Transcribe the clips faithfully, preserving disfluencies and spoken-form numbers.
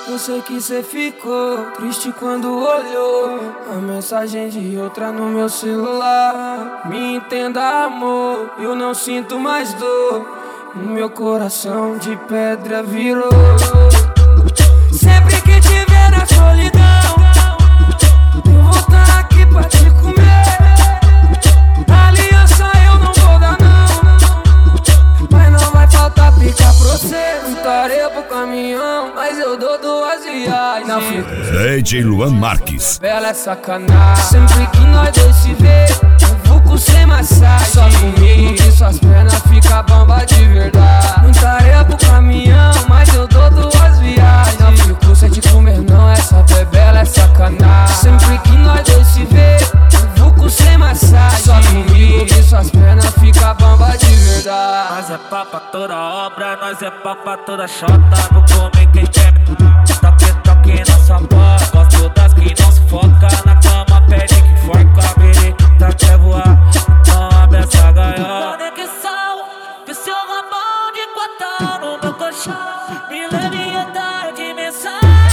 Eu sei que cê ficou triste quando olhou a mensagem de outra no meu celular. Me entenda, amor, eu não sinto mais dor. O meu coração de pedra virou. Sempre que te ver na solidão, eu vou estar aqui pra te comer. Aliança eu não vou dar não, mas não vai faltar pica pra você. Muita pro caminhão, mas eu dou duas viagens. Não fico D J Luan Marques. Bela é sacanagem. Sempre que nós dois se vê, eu vou com sem massagem. Só comigo que suas pernas fica bamba de verdade. Muita areia pro caminhão, mas eu dou duas viagens. Não fico sem te comer não, essa bebela é sacanagem. Sempre que nós dois se vê, eu vou com sem massagem. Só comigo que suas pernas fica bamba de verdade. Nós é papa toda obra, nós é papa toda chota. Vou comer quem quer, toque, toque na sua boca. Gosto das que não sufoca, na cama pede que forca. Bereta quer voar, não abre essa gaiola. Conexão, vê seu rabão de quatão no meu colchão. Me leve em outra dimensão.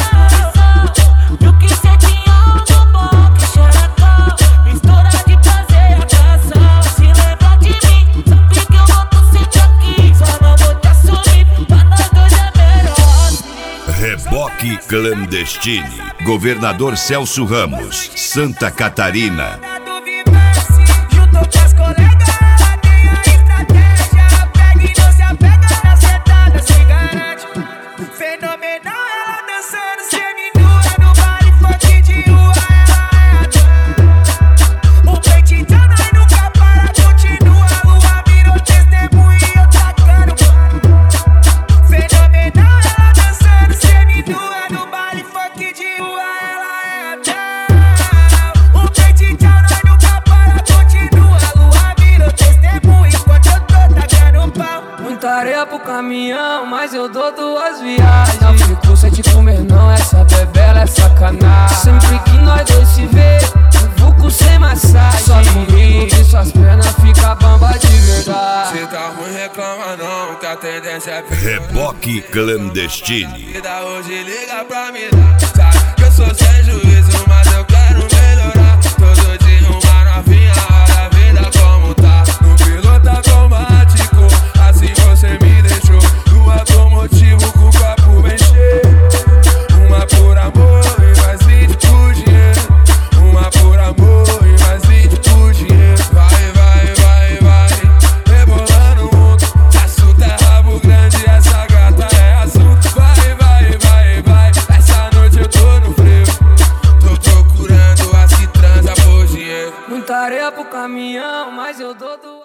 E o que cê tinha algo bom, que xerecão. Mistura de prazer e atração. Se lembra de mim, sabe que eu volto sempre aqui. Só não vou te assumir, pra nós dois é melhor assim. Reboque Clandestine. Governador Celso Ramos, Santa Catarina. Juntou com as colegas, ela tem a estratégia. Pega e não se apega na sentada, se garante. Fenomenal, ela dançando seminua no baile funk de rua, ela é a o peititão, nós nunca para, continua. A lua virou testemunho e eu tacando. Fenomenal, ela dançando seminua no baile funk de rua, ela é a o peititão, nós nunca para, continua. A lua virou testemunho enquanto eu tô tacando pau. Muita areia pro caminhão, mas eu dou duas viagens. Não fico sem te comer não, essa bebela é sacanagem. Sempre que nós dois se vê, eu vou com sem massagem. Só comigo que suas pernas fica bamba de verdade. Se tá ruim reclama não, que a tendência é Reboque Clandestine. vida hoje liga pra mim. Sabe que eu sou sem juízo, mas eu quero melhorar. Todo dia uma novinha, olha a vida como tá. No piloto automático, assim você me deixou. No automotivo com o copo bem cheio. Uma por amor e mais vinte por dinheiro. Uma por amor e mais vinte por dinheiro. Vai, vai, vai, vai, rebolando o mundo. Assunto é rabo grande, essa gata é assunto. Vai, vai, vai, vai, essa noite eu tô no freio. Tô procurando as que transa por dinheiro. Muita areia pro caminhão, mas eu dou duas